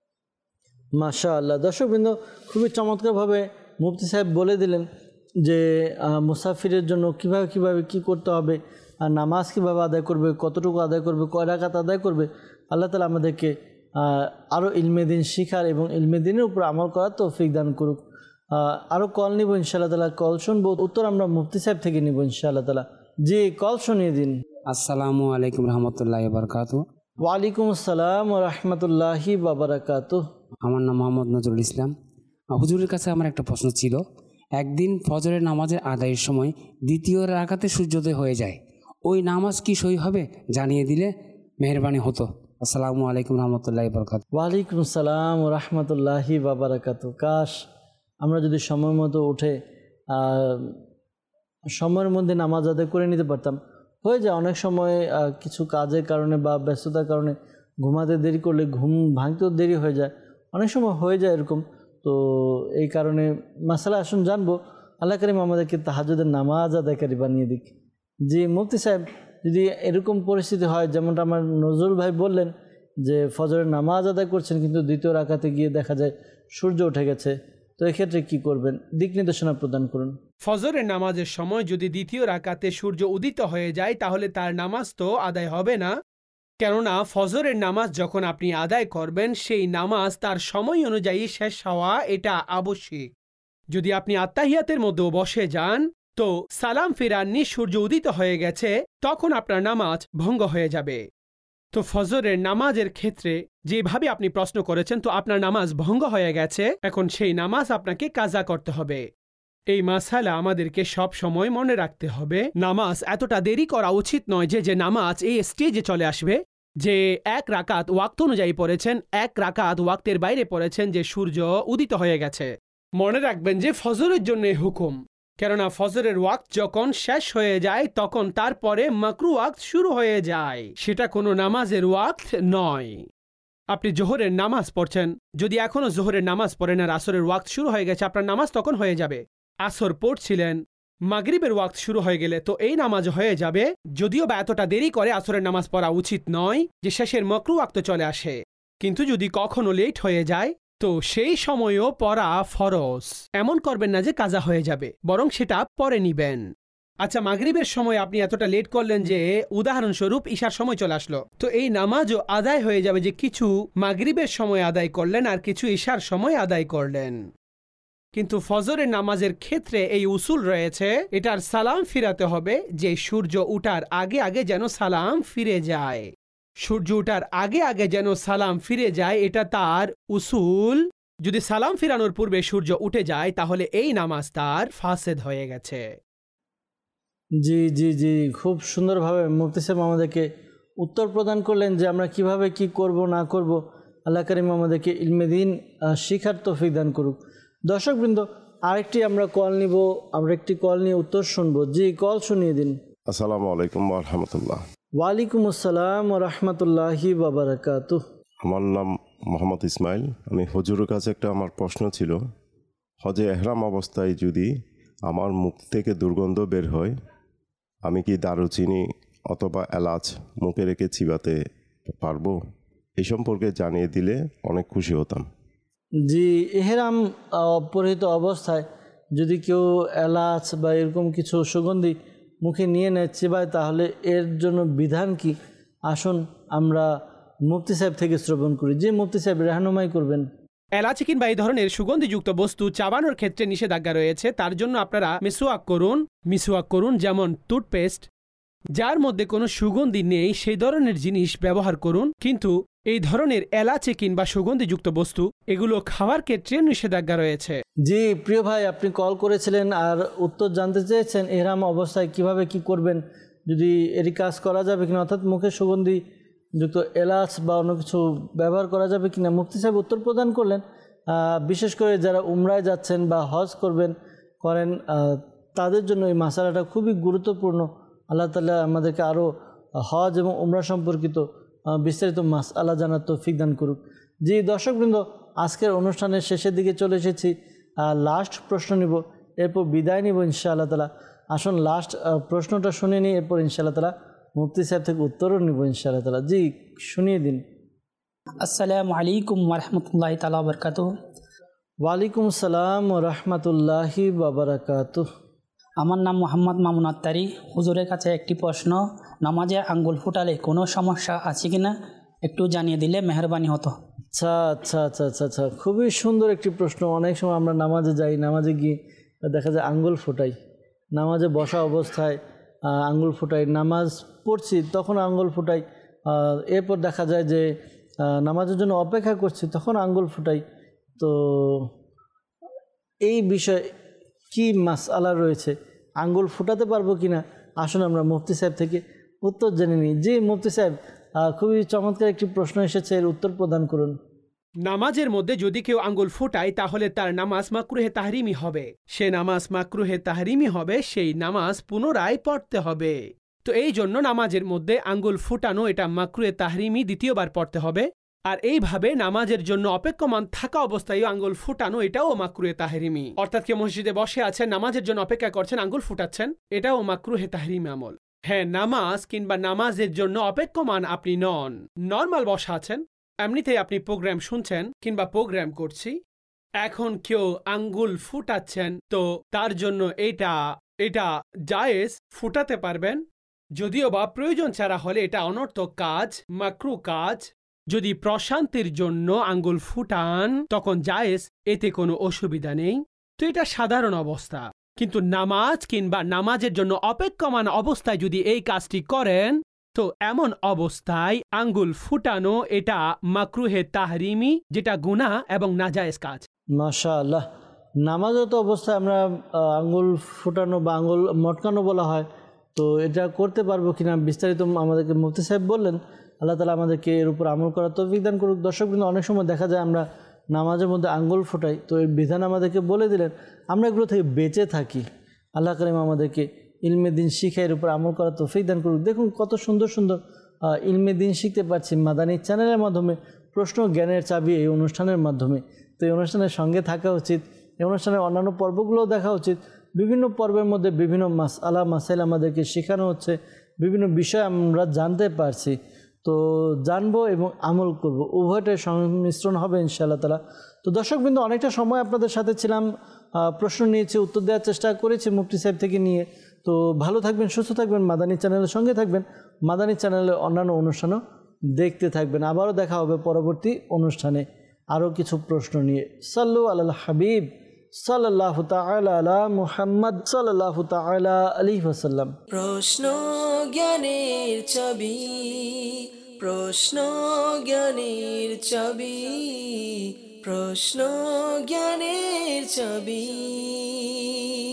মাশাআল্লাহ, দর্শকবৃন্দ খুবই চমৎকারভাবে মুফতি সাহেব বলে দিলেন যে মুসাফিরের জন্য কিভাবে কিভাবে কি করতে হবে, আর নামাজ কীভাবে আদায় করবে, কতটুকু আদায় করবে, কয় রাকাত আদায় করবে। আল্লাহ তাআলা আমাদেরকে আরও ইলমে দিন শিখার এবং ইলমে দিনের উপর আমল করার তৌফিক দান করুক। আরও কল নিব ইনশাআল্লাহ তাআলা, কল শুনবো, উত্তর আমরা মুফতি সাহেব থেকে নিব ইনশাআল্লাহ তাআলা। জি, কল শুনিয়ে দিন। আসসালামু আলাইকুম রহমতুল্লাহি ওয়া বারাকাতুহু। ওয়ালাইকুম আসসালাম ওয়া রাহমাতুল্লাহি ওয়া বারাকাতুহু। আমার নাম মোহাম্মদ নজরুল ইসলাম। হুজুরের কাছে আমার একটা প্রশ্ন ছিল। একদিন ফজরের নামাজের আদায়ের সময় দ্বিতীয় রাকাতে সূর্যোদয় হয়ে যায়, ওই নামাজ কি সই হবে জানিয়ে দিলে মেহেরবানি হতো। আসসালামু আলাইকুম রহমতুল্লাহি ওয়া বারাকাতুহু। ওয়ালাইকুম আসসালাম ওয়া রাহমাতুল্লাহি ওয়া বারাকাতুহু। কাশ আমরা যদি সময় মতো উঠে সময়ের মধ্যে নামাজ আদায় করে নিতে পারতাম। হয়ে যায় অনেক সময় কিছু কাজের কারণে বা ব্যস্ততার কারণে ঘুমাতে দেরি করলে ঘুম ভাঙতেও দেরি হয়ে যায়, অনেক সময় হয়ে যায় এরকম। তো এই কারণে মাসালা আসুন জানবো, আল্লাহ কারীম আমাদেরকে তাহাজ্জুদের নামাজ আদায়কারী বানিয়ে দিক। জি মুফতি সাহেব, যদি এরকম পরিস্থিতি হয় যেমনটা আমার নজরুল ভাই বললেন যে ফজরের নামাজ আদায় করছেন কিন্তু দ্বিতীয় রাকাতে গিয়ে দেখা যায় সূর্য উঠে গেছে, তো এক্ষেত্রে কি করবেন? দিক নির্দেশনা প্রদান করুন। ফজরের নামাজের সময় যদি দ্বিতীয় রাকাতে সূর্য উদিত হয়ে যায় তাহলে তার নামাজ তো আদায় হবে না, কেননা ফজরের নামাজ যখন আপনি আদায় করবেন সেই নামাজ তার সময় অনুযায়ী শেষ হওয়া এটা আবশ্যিক। যদি আপনি আত্তাহিয়াতের মধ্যেও বসে যান তো সালাম ফিরাননি সূর্য উদিত হয়ে গেছে, তখন আপনার নামাজ ভঙ্গ হয়ে যাবে। তো ফজরের নামাজের ক্ষেত্রে যেভাবে আপনি প্রশ্ন করেছেন, তো আপনার নামাজ ভঙ্গ হয়ে গেছে, এখন সেই নামাজ আপনাকে কাজা করতে হবে। এই মাসালা আমাদেরকে সব সময় মনে রাখতে হবে। নামাজ এতটা দেরি করা উচিত নয় যে যে নামাজ এই স্টেজে চলে আসবে যে এক রাকাত ওয়াক্ত অনুযায়ী পড়েছেন, এক রাকাত ওয়াক্তের বাইরে পড়েছেন যে সূর্য উদিত হয়ে গেছে। মনে রাখবেন যে ফজরের জন্য হুকুম, কেননা ফজরের ওয়াক্ত যখন শেষ হয়ে যায় তখন তারপরে মাকরু ওয়াক্ত শুরু হয়ে যায়, সেটা কোনো নামাজের ওয়াক্ত নয়। আপনি জোহরের নামাজ পড়ছেন, যদি এখনও জোহরের নামাজ পড়েন আর আসরের ওয়াক্ত শুরু হয়ে গেছে, আপনার নামাজ তখন হয়ে যাবে। আসর পড়ছিলেন, মাগরিবের ওয়াক্ত শুরু হয়ে গেলে তো এই নামাজ হয়ে যাবে, যদিও বা এতটা দেরি করে আসরের নামাজ পড়া উচিত নয় যে শেষের মাকরু ওয়াক্ত চলে আসে, কিন্তু যদি কখনো লেট হয়ে যায় তো সেই সময়ও পড়া ফরজ। এমন করবেন না যে কাজা হয়ে যাবে, বরং সেটা পরে নিবেন। আচ্ছা, মাগরিবের সময় আপনি এতটা লেট করলেন যে উদাহরণস্বরূপ ঈশার সময় চলে আসলো, তো এই নামাজও আদায় হয়ে যাবে যে কিছু মাগরিবের সময় আদায় করলেন আর কিছু ঈশার সময় আদায় করলেন। কিন্তু ফজরের নামাজের ক্ষেত্রে এই উসুল রয়েছে, এটার সালাম ফিরাতে হবে যে সূর্য উঠার আগে আগে যেন সালাম ফিরে যায়। সূর্য উঠার আগে আগে যেন সালাম ফিরে যায়, এটা তার উসুল। যদি সালাম ফিরানোর পূর্বে সূর্য উঠে যায় তাহলে এই নামাজ তার ফাসেদ হয়ে গেছে। জি জি জি খুব সুন্দরভাবে মুফতি সাহেব আমাদেরকে উত্তর প্রদান করলেন যে আমরা কিভাবে কি করব না করব। আল্লাহ করিম আমাদেরকে ইলমে দিন শিখার তৌফিক দান করুক। দর্শকবৃন্দ, আরেকটি আমরা কল নিব, আমরা একটি কল নিয়ে উত্তর শুনবো। জি, কল শুনিয়ে দিন। আসসালামু আলাইকুম ওয়া রাহমাতুল্লাহ। ওয়ালাইকুম আসসালাম ওয়া রাহমাতুল্লাহি ওয়া বারাকাতুহ। আমার নাম মোহাম্মদ ইসমাইল। আমি হুজুরের কাছে একটা আমার প্রশ্ন ছিল, হজে এহরাম অবস্থায় যদি আমার মুখ থেকে দুর্গন্ধ বের হয়, আমি কি দারুচিনি অথবা এলাচ মুখে রেখে চিবাতে পারবো? এই সম্পর্কে জানিয়ে দিলে অনেক খুশি হতাম। জি, এহরাম পরিহিত অবস্থায় যদি কেউ এলাচ বা এরকম কিছু সুগন্ধি মুখে নিয়ে নেয়, চিবায়, তাহলে এর জন্য বিধান কি? আসুন আমরা মুফতি সাহেব থেকে শ্রবণ করি। যে মুফতি সাহেব রেহানুমাই করবেন। এলাচি কিংবা এই ধরনের সুগন্ধিযুক্ত বস্তু চাবানোর ক্ষেত্রে নিষেধাজ্ঞা রয়েছে, তার জন্য আপনারা মিসওয়াক করুন। মিসওয়াক করুন যেমন টুথপেস্ট, যার মধ্যে কোনো সুগন্ধি নেই সেই ধরনের জিনিস ব্যবহার করুন। কিন্তু এই ধরনের এলাচি কিংবা সুগন্ধিযুক্ত বস্তু এগুলো খাওয়ার ক্ষেত্রে নিষেধাজ্ঞা রয়েছে। জি প্রিয় ভাই, আপনি কল করেছিলেন আর উত্তর জানতে চেয়েছেন এহরাম অবস্থায় কিভাবে কি করবেন, যদি এর কাজ করা যাবে কিনা, অর্থাৎ মুখে সুগন্ধি যুক্ত এলাচ বা অন্য কিছু ব্যবহার করা যাবে কিনা। মুফতি সাহেব উত্তর প্রদান করলেন, বিশেষ করে যারা উমরায় যাচ্ছেন বা হজ করবেন করেন তাদের জন্য এই মাসালাটা খুবই গুরুত্বপূর্ণ। আল্লাহ তাআলা আমাদেরকে আরও হজ এবং উমরা সম্পর্কিত বিস্তারিত মাসআলা জানার তৌফিক দান করুক। জি দর্শকবৃন্দ, আজকের অনুষ্ঠানের শেষের দিকে চলে এসেছি। লাস্ট প্রশ্ন নিব, এরপর বিদায় নিব ইনশাআল্লাহ তাআলা। আসুন লাস্ট প্রশ্নটা শুনে নিই, এরপর ইনশাআল্লাহ তাআলা মুফতি সাহেব থেকে উত্তরও নিব ইনশাআল্লাহ তাআলা। জি শুনিয়ে দিন। আসসালামু আলাইকুম ওয়া রাহমাতুল্লাহি তাআলা ওয়া বারাকাতুহু। ওয়ালাইকুম আসসালাম ওয়া রাহমাতুল্লাহি ওয়া বারাকাতুহু। আমার নাম মোহাম্মদ মামুন আত্তারি। হুজুরের কাছে একটি প্রশ্ন, নামাজে আঙ্গুল ফুটালে কোনো সমস্যা আছে কিনা একটু জানিয়ে দিলে মেহরবানি হতো। আচ্ছা আচ্ছা আচ্ছা আচ্ছা আচ্ছা খুবই সুন্দর একটি প্রশ্ন। অনেক সময় আমরা নামাজে যাই, নামাজে গিয়ে দেখা যায় আঙ্গুল ফোটাই, নামাজে বসা অবস্থায় আঙ্গুল ফোটাই, নামাজ পড়ছি তখন আঙ্গুল ফোটাই, এরপর দেখা যায় যে নামাজের জন্য অপেক্ষা করছি তখন আঙ্গুল ফোটাই। তো এই বিষয়ে কি মাসআলা রয়েছে, আঙ্গুল ফুটাতে পারবো কিনা, আসুন আমরা মুফতি সাহেব থেকে উত্তর জেনে নিই। জি মুফতি সাহেব, খুবই চমৎকার একটি প্রশ্ন এসেছে, এর উত্তর প্রদান করুন। নামাজের মধ্যে যদি কেউ আঙ্গুল ফুটায় তাহলে তার নামাজ মাকরুহে তাহরিমি হবে। সে নামাজ মাকরুহে তাহরিমি হবে, সেই নামাজ পুনরায় পড়তে হবে। তো এই জন্য নামাজের মধ্যে আঙ্গুল ফুটানো এটা মাকরুহে তাহরিমি, দ্বিতীয়বার পড়তে হবে। আর এইভাবে নামাজের জন্য অপেক্ষমান থাকা অবস্থায় আঙ্গুল ফুটানো এটাও মাকরুহে তাহরিমি। অর্থাৎ কেউ মসজিদে বসে আছেন, নামাজের জন্য অপেক্ষা করছেন, আঙ্গুল ফুটাচ্ছেন, এটাও মাকরুহে তাহরিমি আমল। হ্যাঁ, নামাজ কিংবা নামাজের জন্য অপেক্ষমান আপনি নন, নর্মাল বসা আছেন, এমনিতেই আপনি প্রোগ্রাম শুনছেন কিংবা প্রোগ্রাম করছি, এখন কেউ আঙ্গুল ফুটাচ্ছেন, তো তার জন্য এটা এটা জায়েজ, ফুটাতে পারবেন। যদিও বা প্রয়োজন ছাড়া হলে এটা অনর্থক কাজ, মাকরু কাজ। যদি প্রশান্তির জন্য আঙ্গুল ফুটান তখন জায়েজ, এতে কোনো অসুবিধা নেই। তো এটা সাধারণ অবস্থা। কিন্তু নামাজ কিংবা নামাজের জন্য অপেক্ষমান অবস্থায় যদি এই কাজটি করেন, তো এমন অবস্থায় আঙ্গুল ফুটানো এটা মাকরুহে তাহরিমি, যেটা গুনাহ এবং নাজায়েজ কাজ। মাশাআল্লাহ, নামাজত অবস্থায় আমরা আঙ্গুল ফুটানো বা আঙ্গুল মটকানো বলা হয়, তো এটা করতে পারবো কিনা বিস্তারিত আমাদেরকে মুফতি সাহেব বললেন। আল্লাহ তাআলা আমাদেরকে এর উপর আমল করার তৌফিক দান করুক। দর্শক কিন্তু অনেক সময় দেখা যায় আমরা নামাজের মধ্যে আঙ্গুল ফোটাই, তো এর বিধান আমাদেরকে বলে দিলেন, আমরা এগুলো থেকে বেঁচে থাকি। আল্লাহ করিম আমাদেরকে ইলমে দিন শিখা এর উপর আমল করার তৌফিক দান করুক। দেখুন কত সুন্দর সুন্দর ইলমে দিন শিখতে পারছি মাদানী চ্যানেলের মাধ্যমে, প্রশ্ন জ্ঞানের চাবি এই অনুষ্ঠানের মাধ্যমে। তো এই অনুষ্ঠানের সঙ্গে থাকা উচিত, এই অনুষ্ঠানের অন্যান্য পর্বগুলোও দেখা উচিত। বিভিন্ন পর্বের মধ্যে বিভিন্ন মাস আলা মাসাইল আমাদেরকে শেখানো হচ্ছে, বিভিন্ন বিষয় আমরা জানতে পারছি। তো জানবো এবং আমল করব, উভয়টাই সংমিশ্রণ হবে ইনশাআল্লাহ তাআলা। তো দর্শকবৃন্দ, অনেকটা সময় আপনাদের সাথে ছিলাম, প্রশ্ন নিয়েছি, উত্তর দেওয়ার চেষ্টা করেছি মুফতি সাহেব থেকে নিয়ে। তো ভালো থাকবেন, সুস্থ থাকবেন, মাদানী চ্যানেলের সঙ্গে থাকবেন, মাদানী চ্যানেলের অন্যান্য অনুষ্ঠানও দেখতে থাকবেন। আবারও দেখা হবে পরবর্তী অনুষ্ঠানে আরও কিছু প্রশ্ন নিয়ে। সাল্লু আলাল হাবিব সাল্লাল্লাহু তাআলা আলা মুহাম্মদ সাল্লাল্লাহু তাআলা আলাইহি ওয়াসাল্লাম। প্রশ্ন জ্ঞানের চাবি, প্রশ্ন জ্ঞানের চাবি, প্রশ্ন জ্ঞানের চাবি।